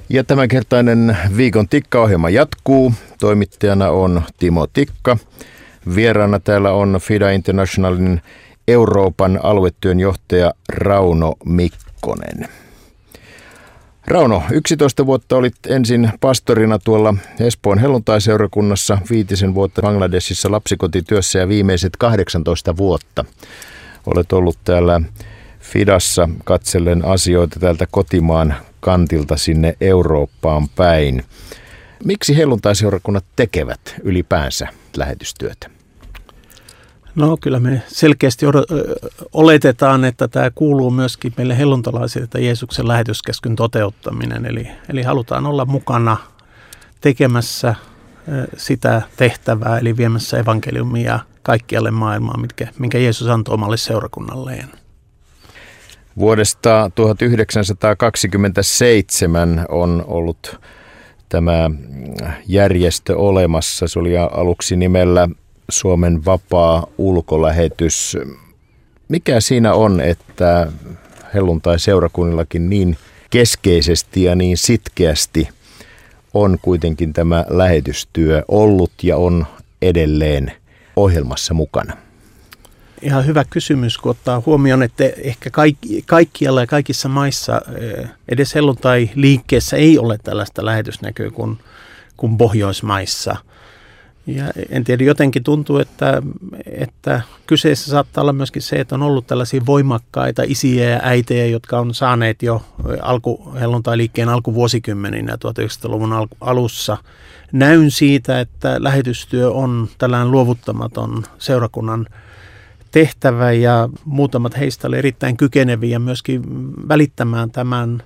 Ja tämänkertainen Viikon Tikka-ohjelma jatkuu. Toimittajana on Timo Tikka. Vieraana täällä on FIDA Internationalin Euroopan aluetyön johtaja Rauno Mikkonen. Rauno, 11 vuotta olit ensin pastorina tuolla Espoon helluntaiseurakunnassa, 5 vuotta Bangladesissa lapsikotityössä ja viimeiset 18 vuotta olet ollut täällä FIDassa katsellen asioita täältä kotimaan kantilta sinne Eurooppaan päin. Miksi helluntaiseurakunnat tekevät ylipäänsä lähetystyötä? No kyllä me selkeästi oletetaan, että tämä kuuluu myöskin meille helluntalaisille, että Jeesuksen lähetyskäskyn toteuttaminen. Eli halutaan olla mukana tekemässä sitä tehtävää, eli viemässä evankeliumia kaikkialle maailmaan, minkä Jeesus antoi omalle seurakunnalleen. Vuodesta 1927 on ollut tämä järjestö olemassa. Se oli aluksi nimellä Suomen vapaa ulkolähetys. Mikä siinä on, että helluntai-seurakunnillakin niin keskeisesti ja niin sitkeästi on kuitenkin tämä lähetystyö ollut ja on edelleen ohjelmassa mukana? Ihan hyvä kysymys, kun ottaa huomioon, että ehkä kaikkialla ja kaikissa maissa edes helluntai-liikkeessä ei ole tällaista lähetysnäköä kuin Pohjoismaissa. Ja en tiedä, jotenkin tuntuu, että kyseessä saattaa olla myöskin se, että on ollut tällaisia voimakkaita isiä ja äitejä, jotka on saaneet jo helluntai-liikkeen alkuvuosikymmeninä 1900-luvun alussa näyn siitä, että lähetystyö on tällainen luovuttamaton seurakunnan tehtävä, ja muutamat heistä oli erittäin kykeneviä myöskin välittämään tämän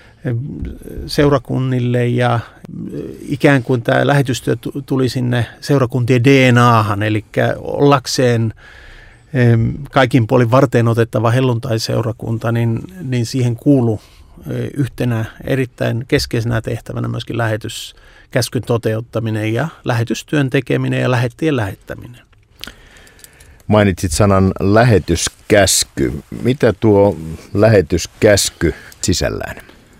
seurakunnille, ja ikään kuin tämä lähetystyö tuli sinne seurakuntien DNAhan, eli ollakseen kaikin puolin varteen otettava helluntai-seurakunta, niin siihen kuului yhtenä erittäin keskeisenä tehtävänä myöskin lähetyskäskyn toteuttaminen ja lähetystyön tekeminen ja lähettien lähettäminen. Mainitsit sanan lähetyskäsky. Mitä tuo lähetyskäsky sisällään?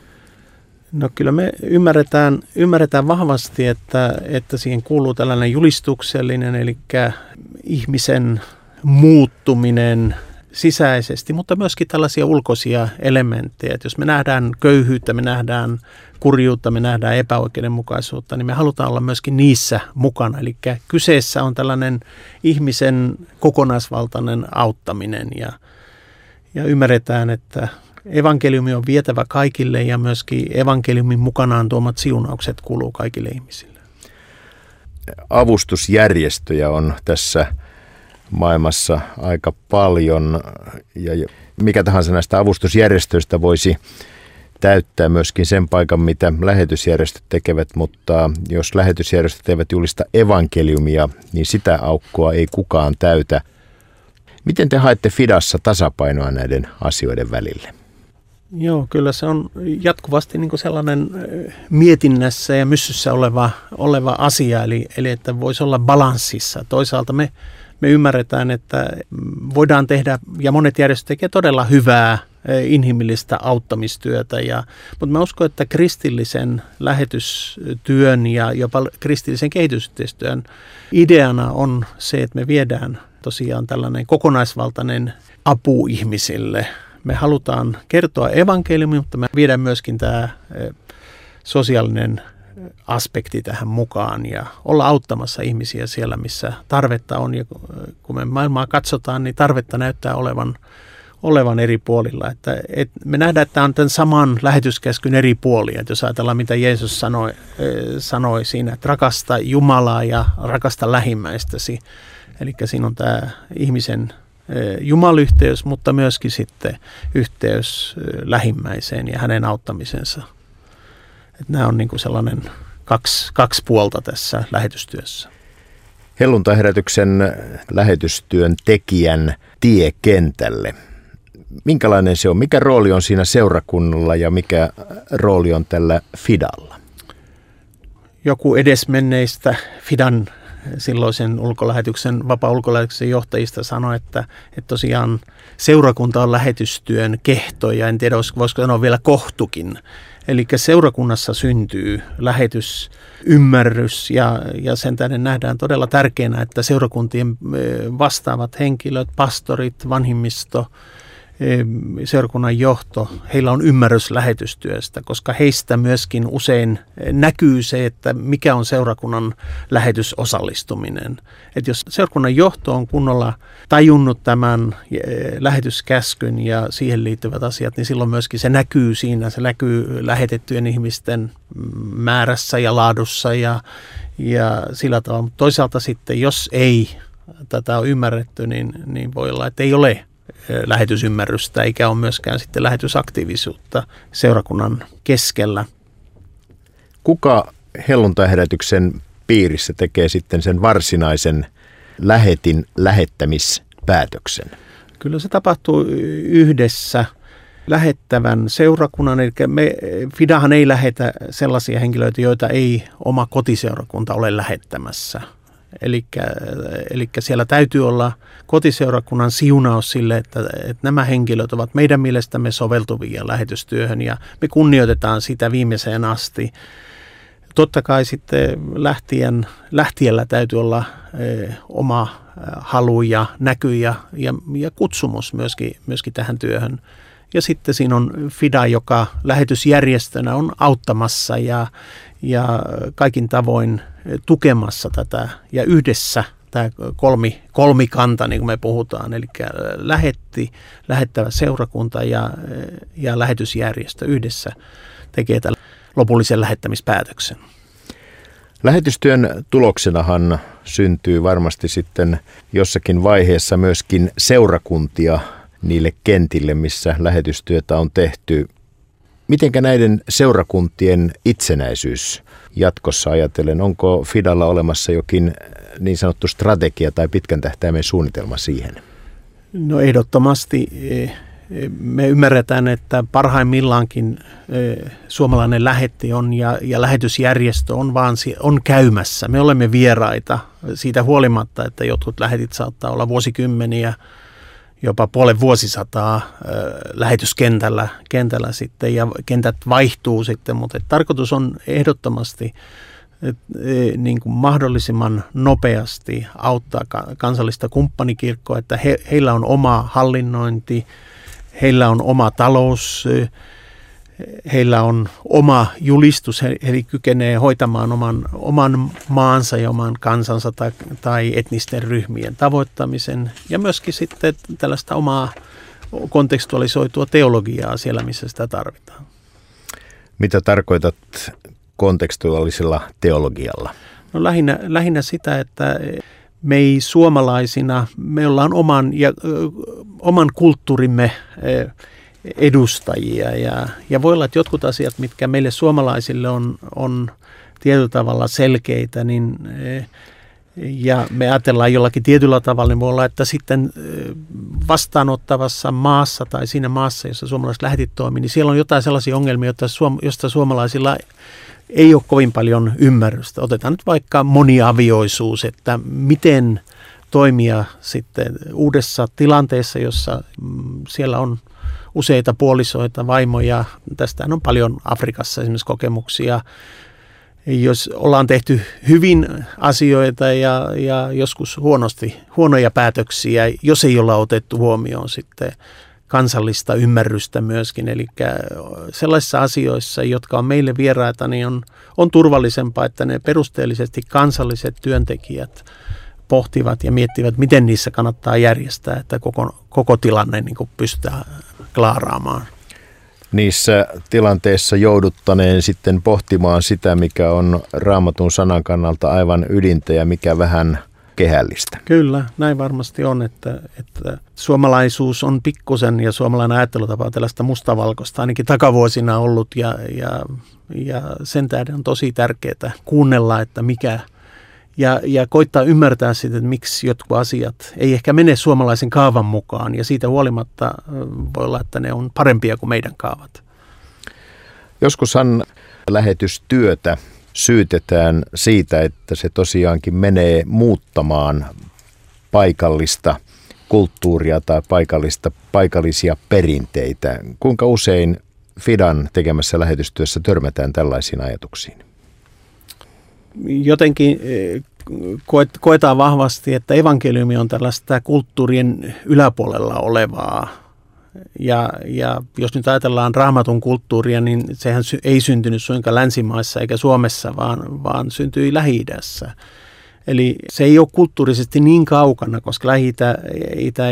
No kyllä me ymmärretään vahvasti, että siihen kuuluu tällainen julistuksellinen, eli ihmisen muuttuminen sisäisesti, mutta myöskin tällaisia ulkoisia elementtejä. Että jos me nähdään köyhyyttä, me nähdään kurjuutta, me nähdään epäoikeudenmukaisuutta, niin me halutaan olla myöskin niissä mukana. Eli kyseessä on tällainen ihmisen kokonaisvaltainen auttaminen, ja ymmärretään, että evankeliumi on vietävä kaikille ja myöskin evankeliumin mukanaan tuomat siunaukset kuuluu kaikille ihmisille. Avustusjärjestöjä on tässä maailmassa aika paljon, ja mikä tahansa näistä avustusjärjestöistä voisi täyttää myöskin sen paikan, mitä lähetysjärjestöt tekevät, mutta jos lähetysjärjestöt eivät julista evankeliumia, niin sitä aukkoa ei kukaan täytä. Miten te haette FIDassa tasapainoa näiden asioiden välille? Joo, kyllä se on jatkuvasti niin kuin sellainen mietinnässä ja myssyssä oleva asia, eli että voisi olla balanssissa. Toisaalta me ymmärretään, että voidaan tehdä, ja monet järjestöt tekevät todella hyvää inhimillistä auttamistyötä, mutta mä uskon, että kristillisen lähetystyön ja jopa kristillisen kehitysyhteistyön ideana on se, että me viedään tosiaan tällainen kokonaisvaltainen apu ihmisille. Me halutaan kertoa evankeliumia, mutta me viedään myöskin tämä sosiaalinen aspekti tähän mukaan ja olla auttamassa ihmisiä siellä, missä tarvetta on. Ja kun me maailmaa katsotaan, niin tarvetta näyttää olevan eri puolilla. Että me nähdään, että tämä on tämän saman lähetyskäskyn eri puolia. Että jos ajatellaan, mitä Jeesus sanoi siinä, että rakasta Jumalaa ja rakasta lähimmäistäsi. Eli siinä on tämä ihmisen jumalyhteys, mutta myöskin sitten yhteys lähimmäiseen ja hänen auttamisensa. Että nämä on niin kuin sellainen kaksi puolta tässä lähetystyössä. Helluntaiherätyksen lähetystyön tekijän tie kentälle. Minkälainen se on? Mikä rooli on siinä seurakunnalla ja mikä rooli on tällä FIDalla? Joku edesmenneistä FIDan silloisen vapaa-ulkolähetyksen johtajista sanoi, että tosiaan seurakunta on lähetystyön kehto, ja en tiedä, voisiko sanoa vielä kohtukin. Eli seurakunnassa syntyy lähetysymmärrys ja sen tähden nähdään todella tärkeänä, että seurakuntien vastaavat henkilöt, pastorit, vanhimmisto, seurakunnan johto, heillä on ymmärrys lähetystyöstä, koska heistä myöskin usein näkyy se, että mikä on seurakunnan lähetysosallistuminen. Että jos seurakunnan johto on kunnolla tajunnut tämän lähetyskäskyn ja siihen liittyvät asiat, niin silloin myöskin se näkyy siinä, se näkyy lähetettyjen ihmisten määrässä ja laadussa ja sillä tavalla. Mutta toisaalta sitten, jos ei tätä ole ymmärretty, niin voi olla, että ei ole lähetysymmärrystä eikä ole myöskään sitten lähetysaktiivisuutta seurakunnan keskellä. Kuka helluntaiherätyksen piirissä tekee sitten sen varsinaisen lähettämispäätöksen? Kyllä se tapahtuu yhdessä lähettävän seurakunnan, eli FIDAhan ei lähetä sellaisia henkilöitä, joita ei oma kotiseurakunta ole lähettämässä. Eli siellä täytyy olla kotiseurakunnan siunaus sille, että nämä henkilöt ovat meidän mielestämme soveltuvia lähetystyöhön ja me kunnioitetaan sitä viimeiseen asti. Totta kai sitten lähtijällä täytyy olla oma halu ja näky ja kutsumus myöskin tähän työhön. Ja sitten siinä on FIDA, joka lähetysjärjestönä on auttamassa ja kaikin tavoin tukemassa tätä ja yhdessä tämä kolmikanta, niin kuin me puhutaan, eli lähettävä seurakunta ja lähetysjärjestö yhdessä tekee tämän lopullisen lähettämispäätöksen. Lähetystyön tuloksenahan syntyy varmasti sitten jossakin vaiheessa myöskin seurakuntia niille kentille, missä lähetystyötä on tehty. Mitenkä näiden seurakuntien itsenäisyys jatkossa ajatellen? Onko FIDAlla olemassa jokin niin sanottu strategia tai pitkän tähtäimen suunnitelma siihen? No ehdottomasti. Me ymmärretään, että parhaimmillaankin suomalainen lähetti on ja lähetysjärjestö on käymässä. Me olemme vieraita siitä huolimatta, että jotkut lähetit saattaa olla vuosikymmeniä, jopa puolen vuosisataa lähetyskentällä sitten, ja kentät vaihtuu sitten, mutta tarkoitus on ehdottomasti niin kuin mahdollisimman nopeasti auttaa kansallista kumppanikirkkoa, että heillä on oma hallinnointi, heillä on oma talous, heillä on oma julistus, he kykenee hoitamaan oman maansa ja oman kansansa tai etnisten ryhmien tavoittamisen ja myöskin sitten tällaista omaa kontekstualisoitua teologiaa siellä, missä sitä tarvitaan. Mitä tarkoitat kontekstuaalisella teologialla? No lähinnä sitä, että me ei suomalaisina, me ollaan oman kulttuurimme edustajia ja voi olla, että jotkut asiat, mitkä meille suomalaisille on tietyllä tavalla selkeitä, ja me ajatellaan jollakin tietyllä tavalla, niin voi olla, että sitten vastaanottavassa maassa tai siinä maassa, jossa suomalaiset lähetit toimii, niin siellä on jotain sellaisia ongelmia, joista suomalaisilla ei ole kovin paljon ymmärrystä. Otetaan nyt vaikka moniavioisuus, että miten toimia sitten uudessa tilanteessa, jossa siellä on useita puolisoita, vaimoja. Tästähän on paljon Afrikassa esimerkiksi kokemuksia. Jos ollaan tehty hyvin asioita ja joskus huonoja päätöksiä, jos ei olla otettu huomioon sitten kansallista ymmärrystä myöskin. Eli sellaisissa asioissa, jotka on meille vieraita, niin on turvallisempaa, että ne perusteellisesti kansalliset työntekijät pohtivat ja miettivät, miten niissä kannattaa järjestää, että koko tilanne niin kuin pystytään klaaraamaan. Niissä tilanteissa jouduttaneen sitten pohtimaan sitä, mikä on Raamatun sanan kannalta aivan ydintä ja mikä vähän kehällistä. Kyllä, näin varmasti on, että suomalaisuus on pikkusen ja suomalainen ajattelutapa on tällaista mustavalkoista ainakin takavuosina ollut ja sen tähden on tosi tärkeää kuunnella, että mikä ja koittaa ymmärtää sitten, että miksi jotkut asiat ei ehkä mene suomalaisen kaavan mukaan ja siitä huolimatta voi olla, että ne on parempia kuin meidän kaavat. Joskushan lähetystyötä syytetään siitä, että se tosiaankin menee muuttamaan paikallista kulttuuria tai paikallisia perinteitä. Kuinka usein Fidan tekemässä lähetystyössä törmätään tällaisiin ajatuksiin? Jotenkin koetaan vahvasti, että evankeliumi on tällaista kulttuurien yläpuolella olevaa. Ja jos nyt ajatellaan Raamatun kulttuuria, niin sehän ei syntynyt suinkaan länsimaissa eikä Suomessa, vaan syntyi Lähi-idässä. Eli se ei ole kulttuurisesti niin kaukana, koska Lähi-itä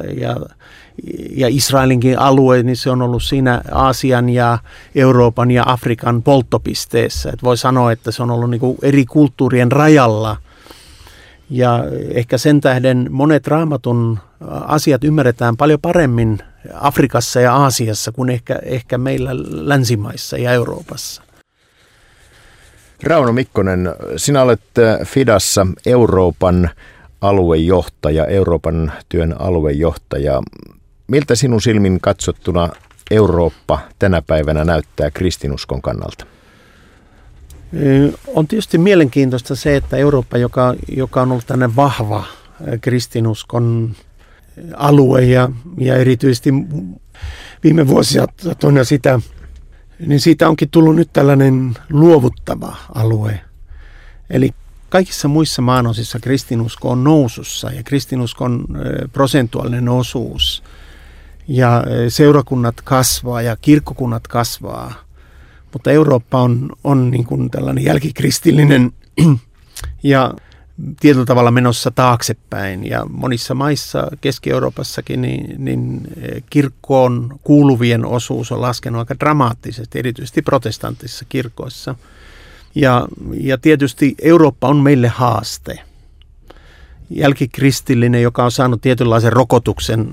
ja Israelinkin alue, niin se on ollut siinä Aasian ja Euroopan ja Afrikan polttopisteessä. Et voi sanoa, että se on ollut niin kuin eri kulttuurien rajalla. Ja ehkä sen tähden monet Raamatun asiat ymmärretään paljon paremmin Afrikassa ja Aasiassa kuin ehkä meillä länsimaissa ja Euroopassa. Rauno Mikkonen, sinä olet Fidassa Euroopan aluejohtaja, Euroopan työn aluejohtaja. Miltä sinun silmin katsottuna Eurooppa tänä päivänä näyttää kristinuskon kannalta? On tietysti mielenkiintoista se, että Eurooppa, joka on ollut tämmöinen vahva kristinuskon alue ja erityisesti viime vuosia toinen sitä, niin siitä onkin tullut nyt tällainen luovuttava alue. Eli kaikissa muissa maanosissa kristinusko on nousussa ja kristinuskon prosentuaalinen osuus ja seurakunnat kasvaa ja kirkkokunnat kasvaa. Mutta Eurooppa on niin kuin tällainen jälkikristillinen ja tietyllä tavalla menossa taaksepäin. Ja monissa maissa, Keski-Euroopassakin, niin kirkkoon kuuluvien osuus on laskenut aika dramaattisesti, erityisesti protestanttisissa kirkoissa. Ja tietysti Eurooppa on meille haaste. Jälkikristillinen, joka on saanut tietynlaisen rokotuksen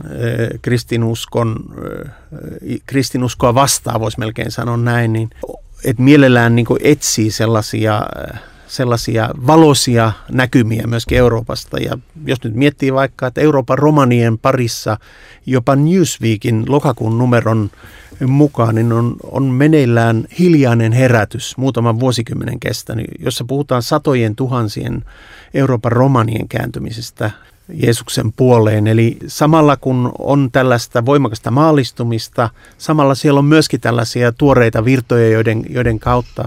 kristinuskoa vastaan, voisi melkein sanoa näin, niin että mielellään niin kuin etsii sellaisia valoisia näkymiä myöskin Euroopasta. Ja jos nyt miettii vaikka, että Euroopan romanien parissa jopa Newsweekin lokakuun numeron mukaan, niin on meneillään hiljainen herätys muutaman vuosikymmenen kestänyt, jossa puhutaan satojen tuhansien Euroopan romanien kääntymisestä Jeesuksen puoleen. Eli samalla kun on tällaista voimakasta maallistumista, samalla siellä on myöskin tällaisia tuoreita virtoja, joiden kautta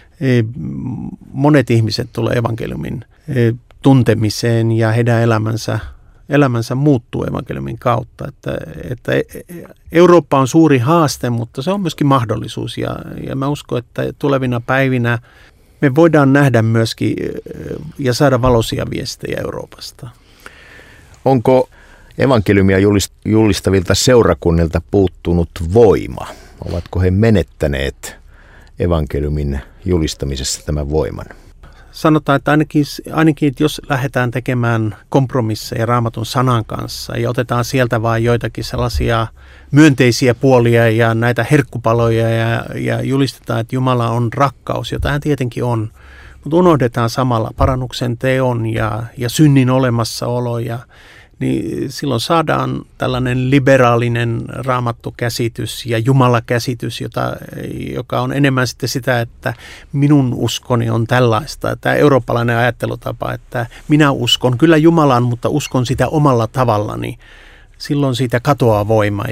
monet ihmiset tulee evankeliumin tuntemiseen ja heidän elämänsä muuttuu evankeliumin kautta. Että Eurooppa on suuri haaste, mutta se on myöskin mahdollisuus ja mä uskon, että tulevina päivinä me voidaan nähdä myöskin ja saada valoisia viestejä Euroopasta. Onko evankeliumia julistavilta seurakunnilta puuttunut voima? Ovatko he menettäneet evankeliumin julistamisessa tämän voiman? Sanotaan, että ainakin jos lähdetään tekemään kompromisseja Raamatun sanan kanssa ja otetaan sieltä vain joitakin sellaisia myönteisiä puolia ja näitä herkkupaloja ja julistetaan, että Jumala on rakkaus, jota hän tietenkin on, mutta unohdetaan samalla parannuksen teon ja synnin olemassaolo niin silloin saadaan tällainen liberaalinen raamattukäsitys ja Jumala-käsitys, joka on enemmän sitten sitä, että minun uskoni on tällaista. Tämä eurooppalainen ajattelutapa, että minä uskon kyllä Jumalan, mutta uskon sitä omalla tavallani. Silloin siitä katoaa voima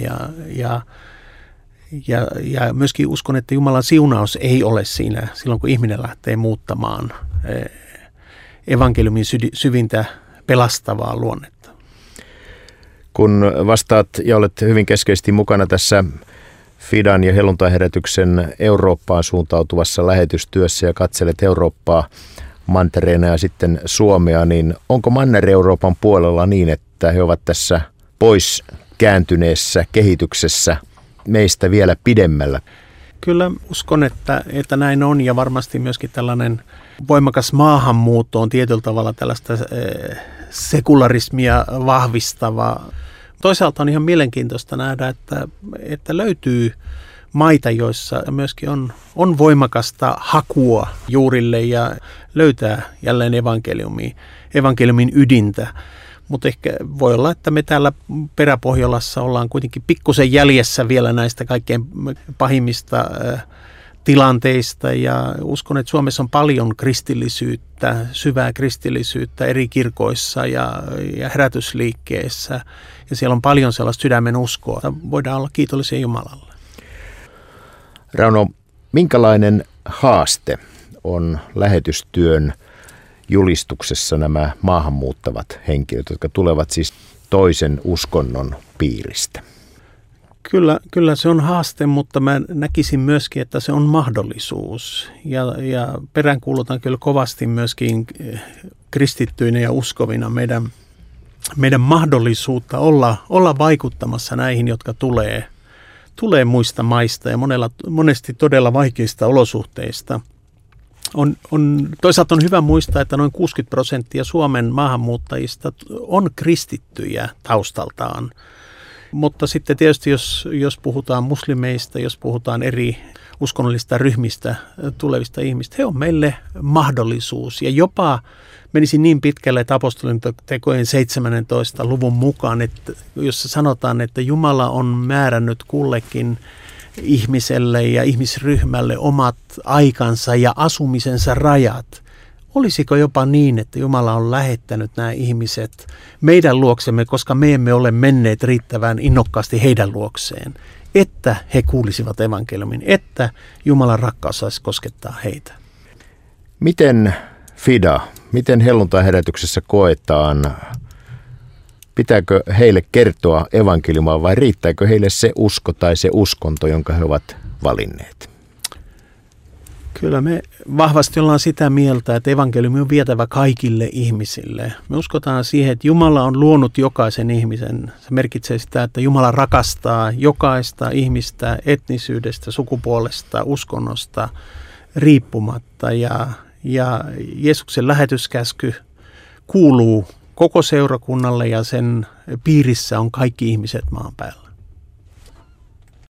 ja myöskin uskon, että Jumalan siunaus ei ole siinä silloin, kun ihminen lähtee muuttamaan evankeliumin syvintä pelastavaa luonnetta. Kun vastaat ja olet hyvin keskeisesti mukana tässä Fidan ja helluntaiherätyksen Eurooppaan suuntautuvassa lähetystyössä ja katselet Eurooppaa mantereena ja sitten Suomea, niin onko Manner-Euroopan puolella niin, että he ovat tässä pois kääntyneessä kehityksessä meistä vielä pidemmällä? Kyllä uskon, että näin on ja varmasti myöskin tällainen voimakas maahanmuutto on tietyllä tavalla tällaista sekularismia vahvistava. Toisaalta on ihan mielenkiintoista nähdä, että löytyy maita, joissa myöskin on voimakasta hakua juurille ja löytää jälleen evankeliumin ydintä. Mutta ehkä voi olla, että me täällä Peräpohjolassa ollaan kuitenkin pikkusen jäljessä vielä näistä kaikkein pahimmista tilanteista ja uskon, että Suomessa on paljon kristillisyyttä, syvää kristillisyyttä eri kirkoissa ja herätysliikkeessä ja siellä on paljon sellaista sydämen uskoa. Voidaan olla kiitollisia Jumalalle. Rauno, minkälainen haaste on lähetystyön julistuksessa nämä maahanmuuttavat henkilöt, jotka tulevat siis toisen uskonnon piiristä? Kyllä se on haaste, mutta mä näkisin myöskin, että se on mahdollisuus. Ja peräänkuulutan kyllä kovasti myöskin kristittyinä ja uskovina meidän mahdollisuutta olla vaikuttamassa näihin, jotka tulee muista maista ja monesti todella vaikeista olosuhteista. Toisaalta on hyvä muistaa, että noin 60% Suomen maahanmuuttajista on kristittyjä taustaltaan. Mutta sitten tietysti, jos puhutaan muslimeista, jos puhutaan eri uskonnollista ryhmistä tulevista ihmistä, he on meille mahdollisuus. Ja jopa menisi niin pitkälle, että apostolitekojen 17. luvun mukaan, että jossa sanotaan, että Jumala on määrännyt kullekin ihmiselle ja ihmisryhmälle omat aikansa ja asumisensa rajat. Olisiko jopa niin, että Jumala on lähettänyt nämä ihmiset meidän luoksemme, koska me emme ole menneet riittävän innokkaasti heidän luokseen, että he kuulisivat evankeliumin, että Jumalan rakkaus saisi koskettaa heitä. Miten FIDA, miten helluntaiherätyksessä koetaan? Pitääkö heille kertoa evankeliumaa vai riittääkö heille se usko tai se uskonto, jonka he ovat valinneet? Kyllä me vahvasti ollaan sitä mieltä, että evankeliumi on vietävä kaikille ihmisille. Me uskotaan siihen, että Jumala on luonut jokaisen ihmisen. Se merkitsee sitä, että Jumala rakastaa jokaista ihmistä etnisyydestä, sukupuolesta, uskonnosta riippumatta. Ja Jeesuksen lähetyskäsky kuuluu koko seurakunnalle ja sen piirissä on kaikki ihmiset maan päällä.